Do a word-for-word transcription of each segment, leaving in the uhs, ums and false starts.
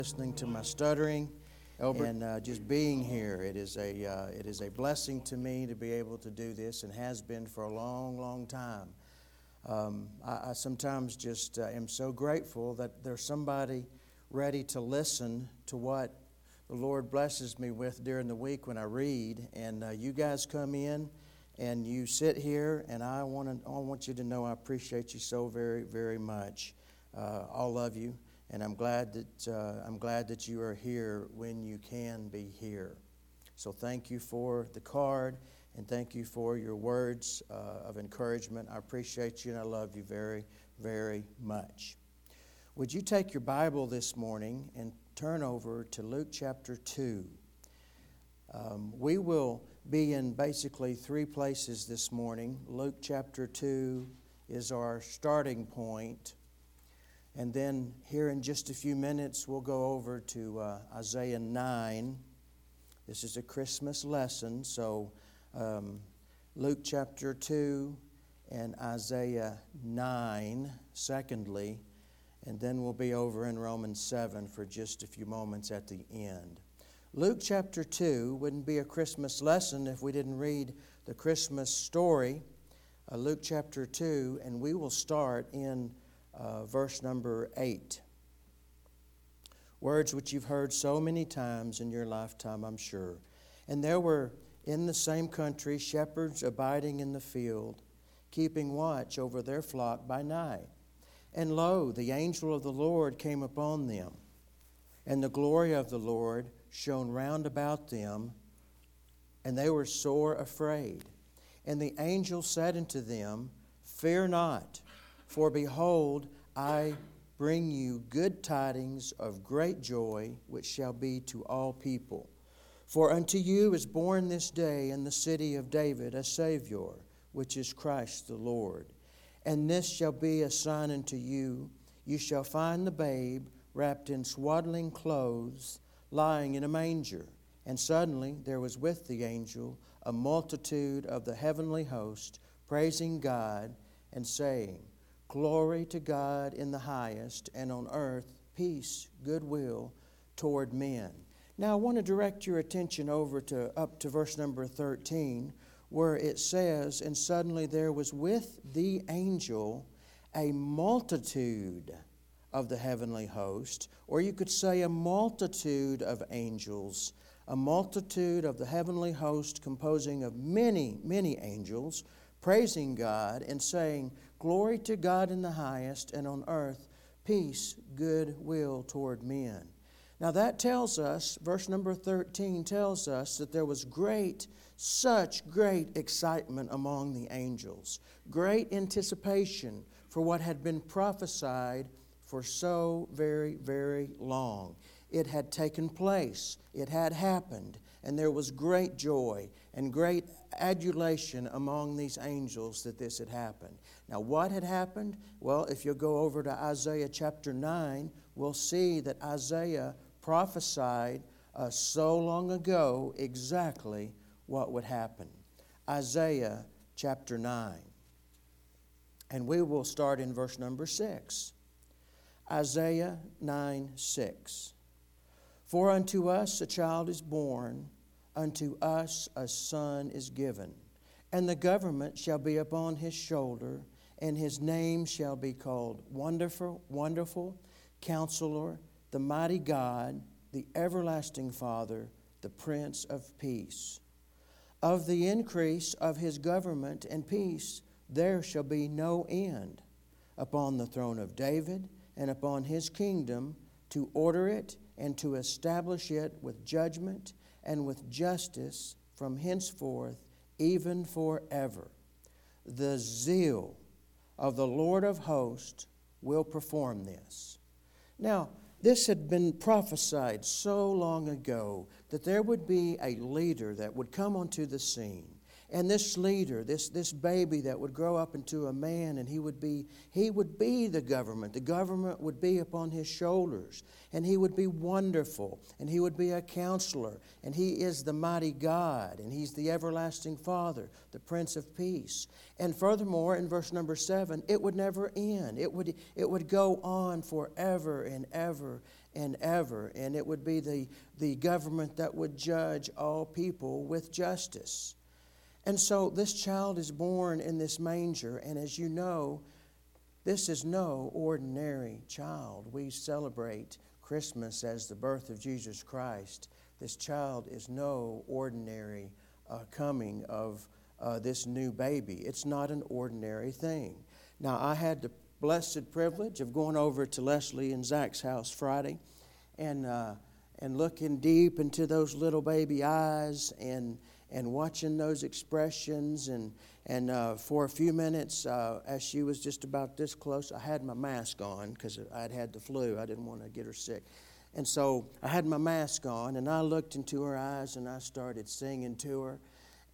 listening to my stuttering Albert. and uh, just being here. It is a uh, it is a blessing to me to be able to do this, and has been for a long, long time. Um, I, I sometimes just uh, am so grateful that there's somebody ready to listen to what the Lord blesses me with during the week when I read. And uh, you guys come in and you sit here, and I want to I want you to know I appreciate you so very, very much. Uh, all of you. And I'm glad that uh, I'm glad that you are here when you can be here. So thank you for the card, and thank you for your words uh, of encouragement. I appreciate you, and I love you very, very much. Would you take your Bible this morning and turn over to Luke chapter two? Um, we will be in basically three places this morning. Luke chapter two is our starting point. And then here in just a few minutes, we'll go over to uh, Isaiah nine. This is a Christmas lesson, so um, Luke chapter two and Isaiah nine, secondly, and then we'll be over in Romans seven for just a few moments at the end. Luke chapter two wouldn't be a Christmas lesson if we didn't read the Christmas story, uh, Luke chapter two, and we will start in Uh, verse number eight. Words which you've heard so many times in your lifetime, I'm sure. And there were in the same country shepherds abiding in the field, keeping watch over their flock by night. And lo, the angel of the Lord came upon them, and the glory of the Lord shone round about them, and they were sore afraid. And the angel said unto them, Fear not, for behold, I bring you good tidings of great joy, which shall be to all people. For unto you is born this day in the city of David a Savior, which is Christ the Lord. And this shall be a sign unto you. You shall find the babe wrapped in swaddling clothes, lying in a manger. And suddenly there was with the angel a multitude of the heavenly host, praising God and saying, Glory to God in the highest, and on earth peace, goodwill toward men. Now I want to direct your attention over to up to verse number thirteen, where it says, And suddenly there was with the angel a multitude of the heavenly host, or you could say a multitude of angels, a multitude of the heavenly host composing of many, many angels, praising God and saying, Glory to God in the highest, and on earth peace, goodwill toward men. Now that tells us, verse number thirteen tells us that there was great, such great excitement among the angels. Great anticipation for what had been prophesied for so very, very long. It had taken place. It had happened. And there was great joy and great adulation among these angels that this had happened. Now, what had happened? Well, if you'll go over to Isaiah chapter nine, we'll see that Isaiah prophesied uh, so long ago exactly what would happen. Isaiah chapter nine. And we will start in verse number six. Isaiah nine, six. For unto us a child is born, unto us a son is given, and the government shall be upon his shoulder, and his name shall be called Wonderful, Wonderful, Counselor, the Mighty God, the Everlasting Father, the Prince of Peace. Of the increase of his government and peace there shall be no end, upon the throne of David and upon his kingdom, to order it and to establish it with judgment and with justice from henceforth, even forever. The zeal of the Lord of hosts will perform this. Now, this had been prophesied so long ago that there would be a leader that would come onto the scene. And this leader, this, this baby that would grow up into a man, and he would be he would be the government. The government would be upon his shoulders, and he would be wonderful, and he would be a counselor, and he is the mighty God, and he's the everlasting Father, the Prince of Peace. And furthermore, in verse number seven, it would never end. It would it would go on forever and ever and ever. And it would be the, the government that would judge all people with justice. And so this child is born in this manger, and as you know, this is no ordinary child. We celebrate Christmas as the birth of Jesus Christ. This child is no ordinary uh, coming of uh, this new baby. It's not an ordinary thing. Now, I had the blessed privilege of going over to Leslie and Zach's house Friday and uh, and looking deep into those little baby eyes and and watching those expressions. And, and uh, for a few minutes, uh, as she was just about this close, I had my mask on because I'd had the flu. I didn't want to get her sick. And so I had my mask on, and I looked into her eyes, and I started singing to her.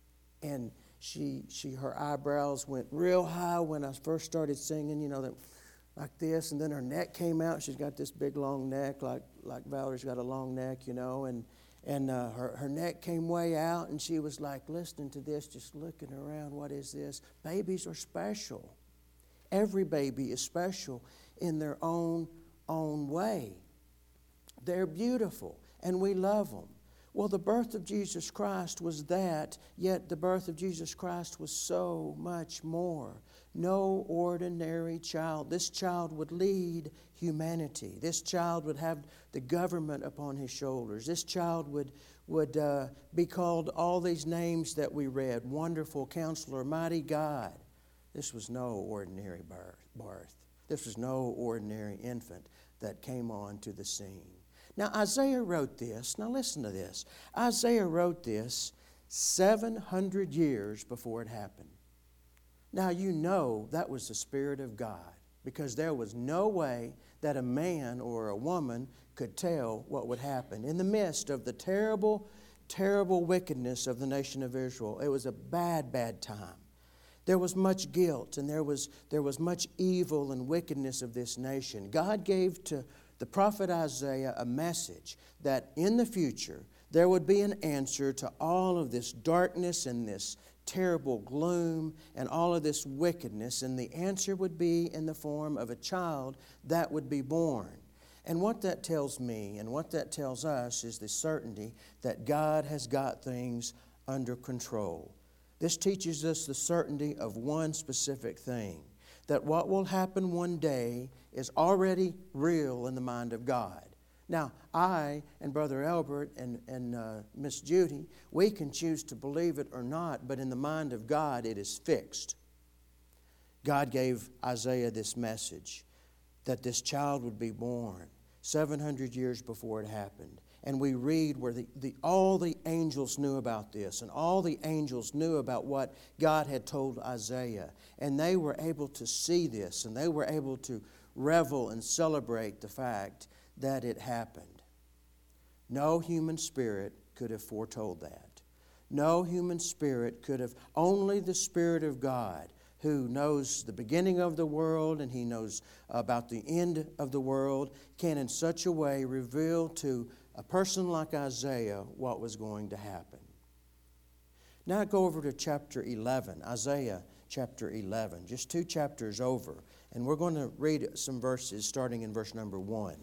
And she, she, her eyebrows went real high when I first started singing, you know, that, like this. And then her neck came out. She's got this big, long neck, like like Valerie's got a long neck, you know, and And uh, her, her neck came way out, and she was like listening to this, just looking around. What is this? Babies are special. Every baby is special in their own, own way. They're beautiful, and we love them. Well, the birth of Jesus Christ was that, yet the birth of Jesus Christ was so much more. No ordinary child. This child would lead humanity. This child would have the government upon his shoulders. This child would, would uh, be called all these names that we read: Wonderful Counselor, Mighty God. This was no ordinary birth. This was no ordinary infant that came onto the scene. Now, Isaiah wrote this. Now, listen to this. Isaiah wrote this seven hundred years before it happened. Now, you know that was the Spirit of God, because there was no way that a man or a woman could tell what would happen. In the midst of the terrible, terrible wickedness of the nation of Israel, it was a bad, bad time. There was much guilt, and there was, there was much evil and wickedness of this nation. God gave to the prophet Isaiah a message that in the future there would be an answer to all of this darkness and this terrible gloom and all of this wickedness, and the answer would be in the form of a child that would be born. And what that tells me and what that tells us is the certainty that God has got things under control. This teaches us the certainty of one specific thing, that what will happen one day is already real in the mind of God. Now, I and Brother Albert and, and uh, Miss Judy, we can choose to believe it or not, but in the mind of God, it is fixed. God gave Isaiah this message, that this child would be born seven hundred years before it happened. And we read where the, the, all the angels knew about this, and all the angels knew about what God had told Isaiah. And they were able to see this, and they were able to revel and celebrate the fact that it happened. No human spirit could have foretold that. No human spirit could have, only the Spirit of God, who knows the beginning of the world and He knows about the end of the world, can in such a way reveal to a person like Isaiah what was going to happen. Now go over to chapter eleven, Isaiah chapter eleven, just two chapters over, and we're going to read some verses starting in verse number one.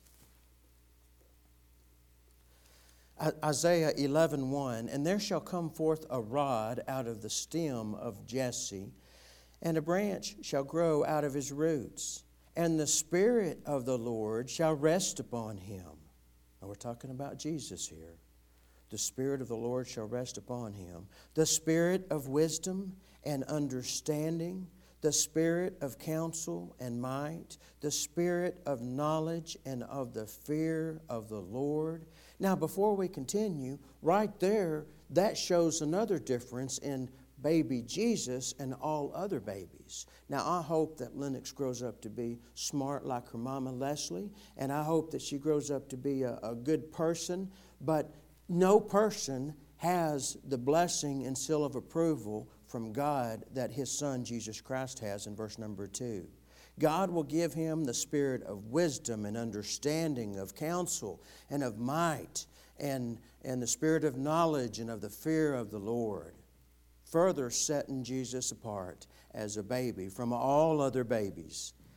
Isaiah eleven one, and there shall come forth a rod out of the stem of Jesse, and a branch shall grow out of his roots, and the Spirit of the Lord shall rest upon him. Now we're talking about Jesus here. The Spirit of the Lord shall rest upon him. The Spirit of wisdom and understanding, the Spirit of counsel and might, the Spirit of knowledge and of the fear of the Lord. Now, before we continue, right there, that shows another difference in baby Jesus and all other babies. Now, I hope that Lennox grows up to be smart like her mama Leslie, and I hope that she grows up to be a, a good person, but no person has the blessing and seal of approval from God that his Son Jesus Christ has in verse number two. God will give him the spirit of wisdom and understanding, of counsel and of might, and, and the spirit of knowledge and of the fear of the Lord, further setting Jesus apart as a baby from all other babies.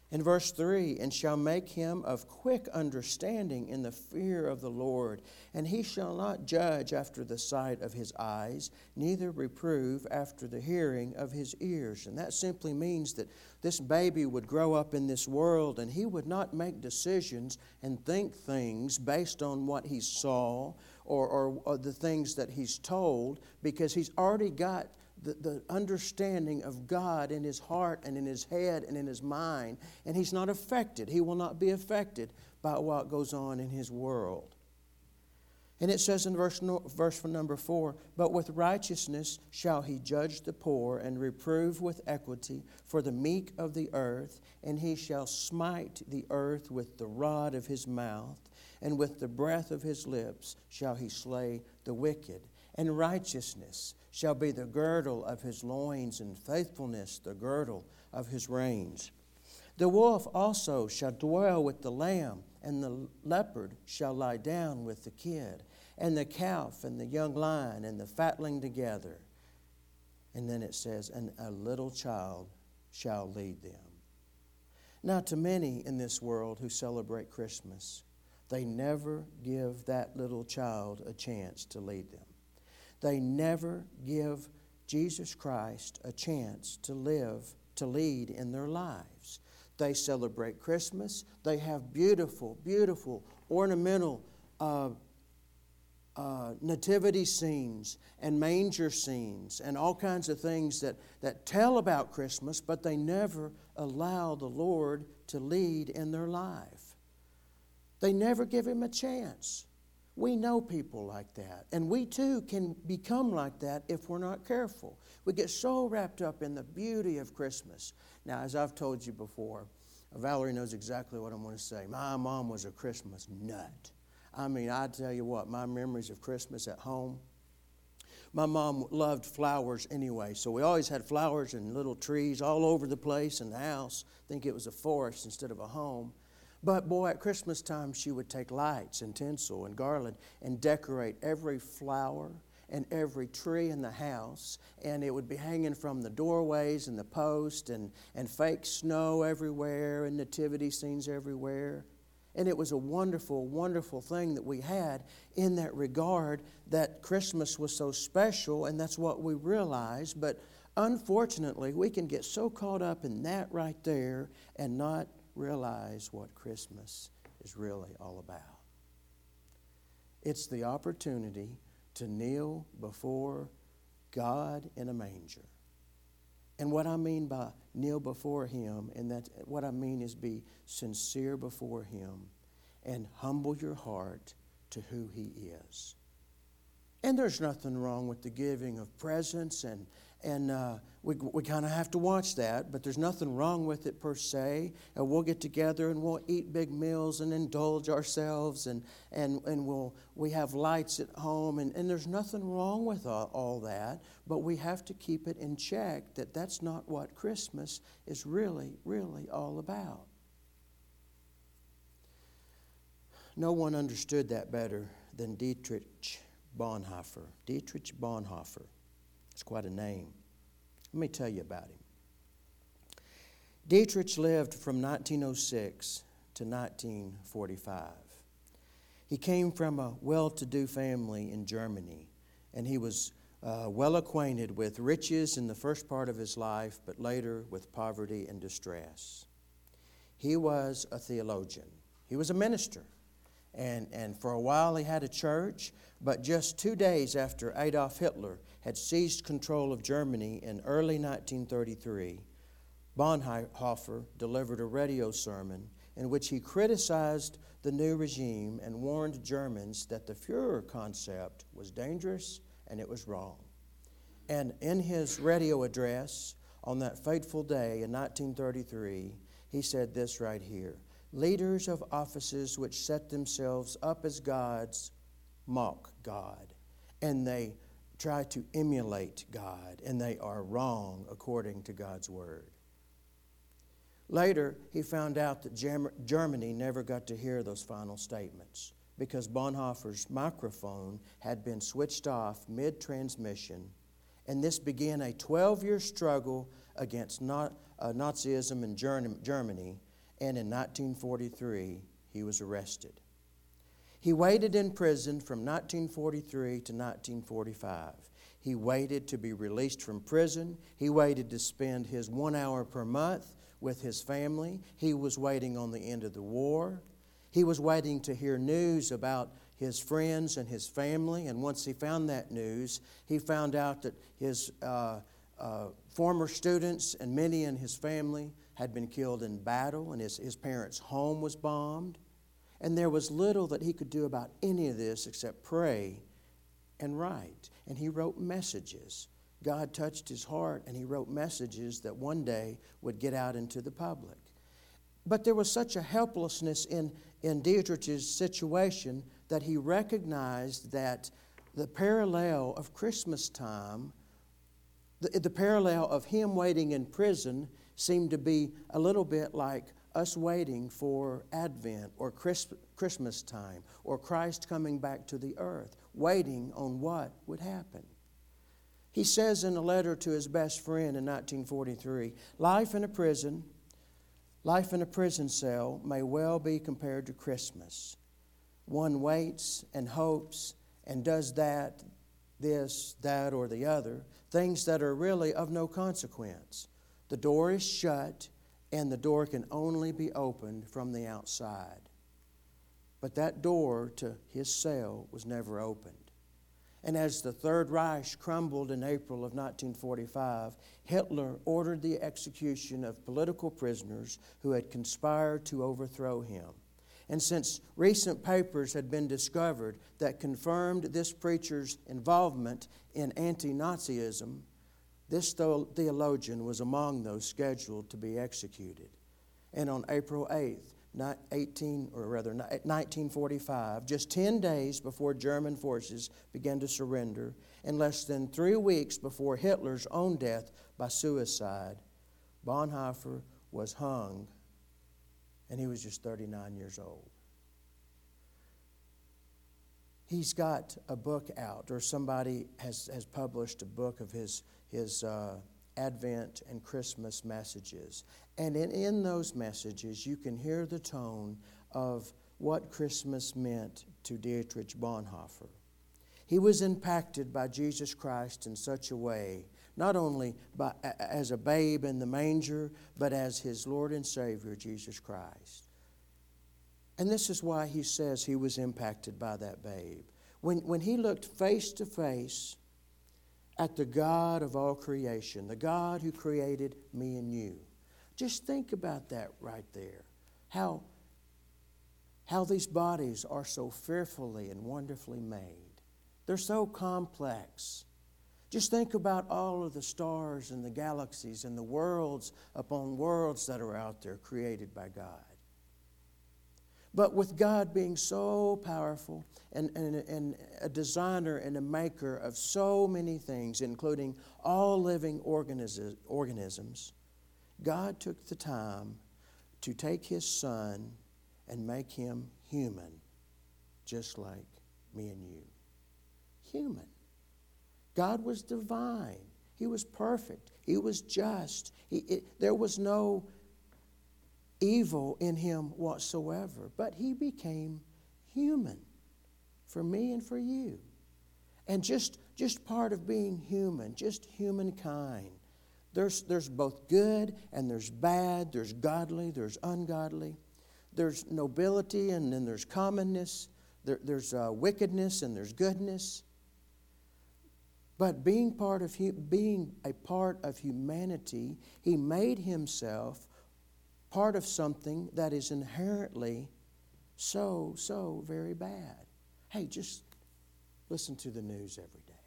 In verse three, and shall make him of quick understanding in the fear of the Lord. And he shall not judge after the sight of his eyes, neither reprove after the hearing of his ears. And that simply means that this baby would grow up in this world, and he would not make decisions and think things based on what he saw or, or, or the things that he's told, because he's already got The, the understanding of God in his heart and in his head and in his mind, and he's not affected. He will not be affected by what goes on in his world. And it says in verse, no, verse number four, but with righteousness shall he judge the poor and reprove with equity for the meek of the earth, and he shall smite the earth with the rod of his mouth, and with the breath of his lips shall he slay the wicked. And righteousness shall be the girdle of his loins, and faithfulness the girdle of his reins. The wolf also shall dwell with the lamb, and the leopard shall lie down with the kid, and the calf and the young lion and the fatling together. And then it says, and a little child shall lead them. Now, to many in this world who celebrate Christmas, they never give that little child a chance to lead them. They never give Jesus Christ a chance to live, to lead in their lives. They celebrate Christmas. They have beautiful, beautiful ornamental uh, uh, nativity scenes and manger scenes and all kinds of things that, that tell about Christmas, but they never allow the Lord to lead in their life. They never give Him a chance. We know people like that, and we too can become like that if we're not careful. We get so wrapped up in the beauty of Christmas. Now, as I've told you before, Valerie knows exactly what I'm going to say. My mom was a Christmas nut. I mean, I tell you what, my memories of Christmas at home, my mom loved flowers anyway, so we always had flowers and little trees all over the place in the house. I think it was a forest instead of a home. But boy, at Christmas time, she would take lights and tinsel and garland and decorate every flower and every tree in the house. And it would be hanging from the doorways and the post, and, and fake snow everywhere and nativity scenes everywhere. And it was a wonderful, wonderful thing that we had in that regard, that Christmas was so special, and that's what we realized. But unfortunately, we can get so caught up in that right there and not realize what Christmas is really all about. It's the opportunity to kneel before God in a manger. And what I mean by kneel before Him, and that what I mean is be sincere before Him and humble your heart to who He is. And there's nothing wrong with the giving of presents, and and uh, we we kind of have to watch that, but there's nothing wrong with it per se. And we'll get together and we'll eat big meals and indulge ourselves, and and and we'll we have lights at home, and, and there's nothing wrong with all, all that. But we have to keep it in check that that's not what Christmas is really, really all about. No one understood that better than Dietrich Bonhoeffer. Dietrich Bonhoeffer. It's quite a name. Let me tell you about him. Dietrich lived from nineteen oh six to nineteen forty-five. He came from a well-to-do family in Germany, and he was uh, well acquainted with riches in the first part of his life, but later with poverty and distress. He was a theologian. He was a minister. And, and for a while he had a church, but just two days after Adolf Hitler had seized control of Germany in early nineteen thirty-three, Bonhoeffer delivered a radio sermon in which he criticized the new regime and warned Germans that the Führer concept was dangerous and it was wrong. And in his radio address on that fateful day in nineteen thirty-three, he said this right here: leaders of offices which set themselves up as gods mock God, and they try to emulate God, and they are wrong according to God's word. Later, he found out that Germany never got to hear those final statements because Bonhoeffer's microphone had been switched off mid-transmission, and this began a twelve-year struggle against not, uh, Nazism in Germany. and in nineteen forty-three, he was arrested. He waited in prison from nineteen forty-three to nineteen forty-five. He waited to be released from prison. He waited to spend his one hour per month with his family. He was waiting on the end of the war. He was waiting to hear news about his friends and his family. And once he found that news, he found out that his uh, uh, former students and many in his family had been killed in battle, and his, his parents' home was bombed. And there was little that he could do about any of this except pray and write. And he wrote messages. God touched his heart, and he wrote messages that one day would get out into the public. But there was such a helplessness in, in Dietrich's situation that he recognized that the parallel of Christmas time, the, the parallel of him waiting in prison, seemed to be a little bit like us waiting for Advent or Christmas time or Christ coming back to the earth, waiting on what would happen. He says in a letter to his best friend in nineteen forty-three, life in a prison, life in a prison cell may well be compared to Christmas. One waits and hopes and does that, this, that, or the other, things that are really of no consequence. The door is shut, and the door can only be opened from the outside. But that door to his cell was never opened. And as the Third Reich crumbled in April of nineteen forty-five, Hitler ordered the execution of political prisoners who had conspired to overthrow him. And since recent papers had been discovered that confirmed this preacher's involvement in anti-Nazism, this theologian was among those scheduled to be executed. And on April eighth, eighteen, or rather nineteen forty-five, just ten days before German forces began to surrender, and less than three weeks before Hitler's own death by suicide, Bonhoeffer was hung, and he was just thirty-nine years old. He's got a book out, or somebody has, has published a book of his, his uh, Advent and Christmas messages. And in, in those messages, you can hear the tone of what Christmas meant to Dietrich Bonhoeffer. He was impacted by Jesus Christ in such a way, not only by, as a babe in the manger, but as his Lord and Savior, Jesus Christ. And this is why he says he was impacted by that babe. When, when he looked face to face at the God of all creation, the God who created me and you. Just think about that right there. How, how these bodies are so fearfully and wonderfully made. They're so complex. Just think about all of the stars and the galaxies and the worlds upon worlds that are out there created by God. But with God being so powerful and, and, and a designer and a maker of so many things, including all living organisms, organisms, God took the time to take His Son and make Him human, just like me and you. Human. God was divine. He was perfect. He was just. He, it, there was no evil in Him whatsoever. But He became human for me and for you. And just, just part of being human, just humankind. There's, there's both good and there's bad. There's godly, there's ungodly. There's nobility and then there's commonness. There, there's uh, wickedness and there's goodness. But being part of being a part of humanity, He made Himself part of something that is inherently so, so very bad. Hey, just listen to the news every day.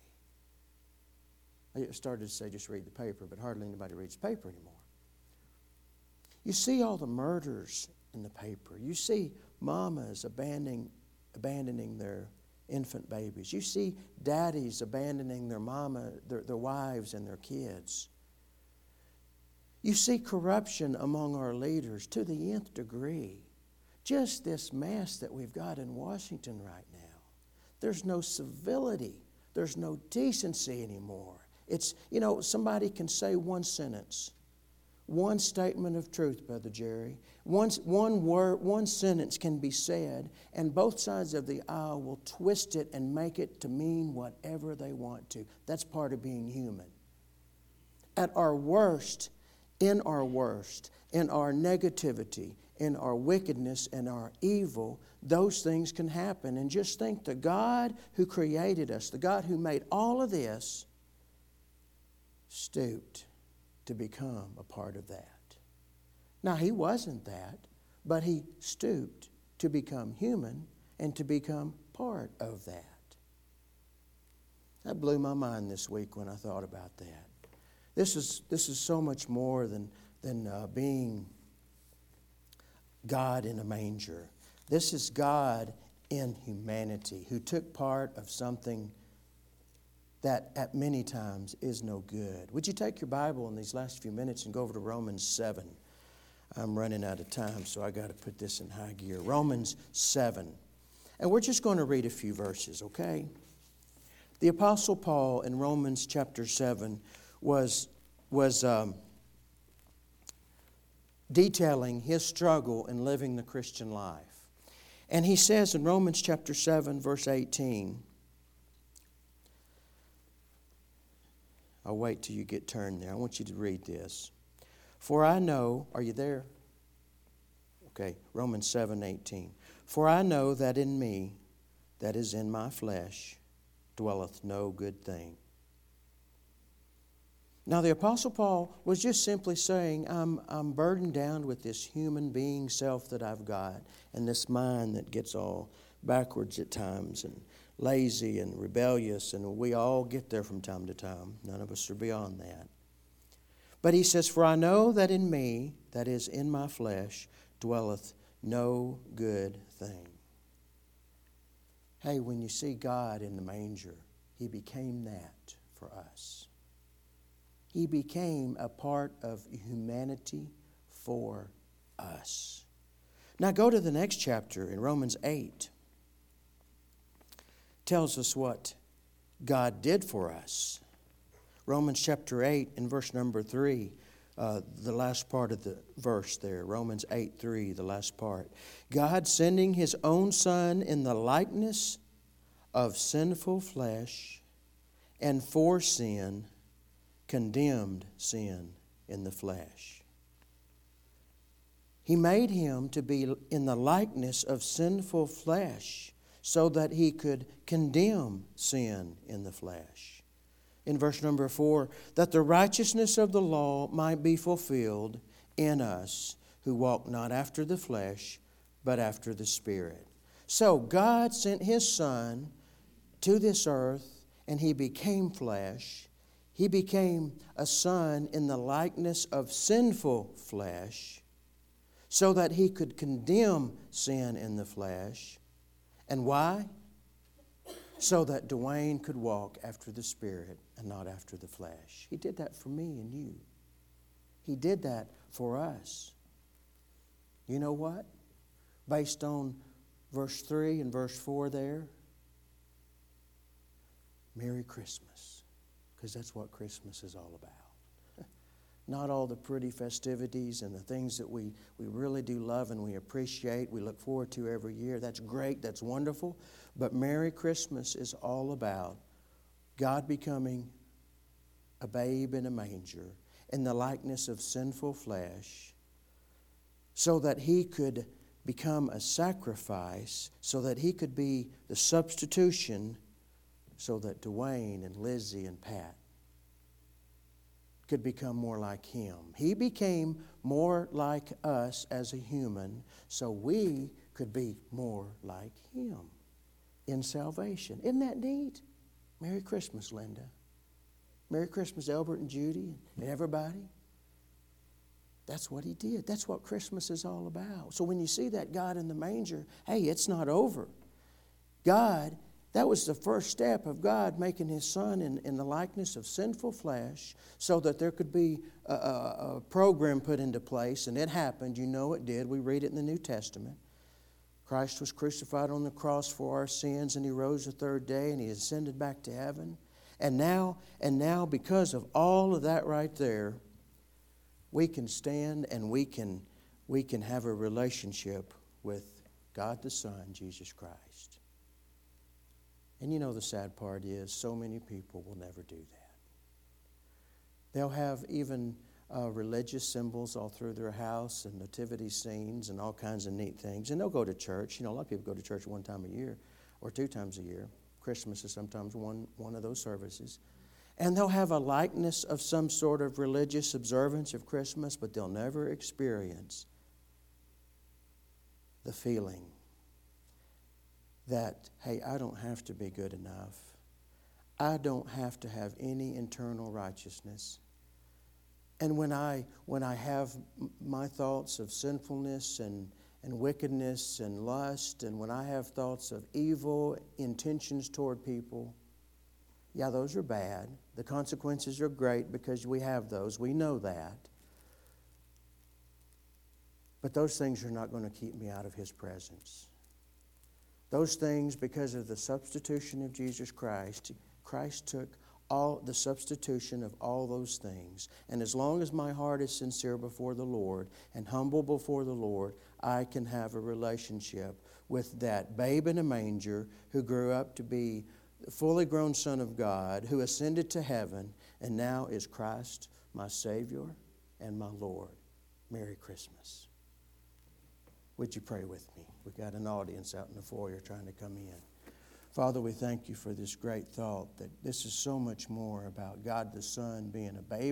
I started to say just read the paper, but hardly anybody reads the paper anymore. You see all the murders in the paper. You see mamas abandoning, abandoning their infant babies. You see daddies abandoning their mama, their, their wives and their kids. You see corruption among our leaders to the nth degree. Just this mess that we've got in Washington right now. There's no civility. There's no decency anymore. It's, you know, somebody can say one sentence one statement of truth, Brother Jerry. One, one word, one sentence can be said, and both sides of the aisle will twist it and make it to mean whatever they want to. That's part of being human. At our worst, in our worst, in our negativity, in our wickedness and our evil, those things can happen. And just think, the God who created us, the God who made all of this, stooped to become a part of that. Now, He wasn't that, but He stooped to become human and to become part of that. That blew my mind this week when I thought about that. This is, this is so much more than, than uh, being God in a manger. This is God in humanity who took part of something that at many times is no good. Would you take your Bible in these last few minutes and go over to Romans seven? I'm running out of time, so I got to put this in high gear. Romans seven. And we're just going to read a few verses, okay? The Apostle Paul in Romans chapter seven was, was um, detailing his struggle in living the Christian life. And he says in Romans chapter seven, verse eighteen, I'll wait till you get turned there. I want you to read this. For I know, are you there? Okay, Romans seven eighteen. For I know that in me, that is in my flesh, dwelleth no good thing. Now the Apostle Paul was just simply saying, I'm, I'm burdened down with this human being self that I've got, and this mind that gets all backwards at times, and lazy and rebellious, and we all get there from time to time. None of us are beyond that. But he says, for I know that in me, that is in my flesh, dwelleth no good thing. Hey, when you see God in the manger, He became that for us. He became a part of humanity for us. Now go to the next chapter in Romans eight. Tells us what God did for us. Romans chapter eight and verse number three, uh, the last part of the verse there. Romans eight three, the last part. God sending His own Son in the likeness of sinful flesh, and for sin, condemned sin in the flesh. He made Him to be in the likeness of sinful flesh, so that He could condemn sin in the flesh. In verse number four, that the righteousness of the law might be fulfilled in us who walk not after the flesh, but after the Spirit. So God sent His Son to this earth, and He became flesh. He became a son in the likeness of sinful flesh, so that He could condemn sin in the flesh. And why? So that Dwayne could walk after the Spirit and not after the flesh. He did that for me and you. He did that for us. You know what? Based on verse three and verse four there, Merry Christmas. Because that's what Christmas is all about. Not all the pretty festivities and the things that we, we really do love and we appreciate, we look forward to every year. That's great, that's wonderful. But Merry Christmas is all about God becoming a babe in a manger in the likeness of sinful flesh, so that He could become a sacrifice, so that He could be the substitution, so that Dwayne and Lizzie and Pat could become more like Him. He became more like us as a human, so we could be more like Him in salvation. Isn't that neat? Merry Christmas, Linda. Merry Christmas, Albert and Judy and everybody. That's what He did. That's what Christmas is all about. So when you see that God in the manger, hey, it's not over. God, that was the first step of God making His Son in, in the likeness of sinful flesh, so that there could be a, a, a program put into place, and it happened. You know it did. We read it in the New Testament. Christ was crucified on the cross for our sins, and He rose the third day, and He ascended back to heaven. And now, and now, because of all of that right there, we can stand and we can, we can have a relationship with God the Son, Jesus Christ. And you know the sad part is so many people will never do that. They'll have even uh, religious symbols all through their house and nativity scenes and all kinds of neat things. And they'll go to church. You know, a lot of people go to church one time a year or two times a year. Christmas is sometimes one, one of those services. And they'll have a likeness of some sort of religious observance of Christmas, but they'll never experience the feeling that, hey, I don't have to be good enough. I don't have to have any internal righteousness. And when I when I have my thoughts of sinfulness and, and wickedness and lust, and when I have thoughts of evil intentions toward people, yeah, those are bad. The consequences are great because we have those. We know that. But those things are not going to keep me out of His presence. Those things, because of the substitution of Jesus Christ, Christ took all the substitution of all those things. And as long as my heart is sincere before the Lord and humble before the Lord, I can have a relationship with that babe in a manger who grew up to be the fully grown Son of God, who ascended to heaven, and now is Christ, my Savior and my Lord. Merry Christmas. Would you pray with me? We've got an audience out in the foyer trying to come in. Father, we thank you for this great thought that this is so much more about God the Son being a babe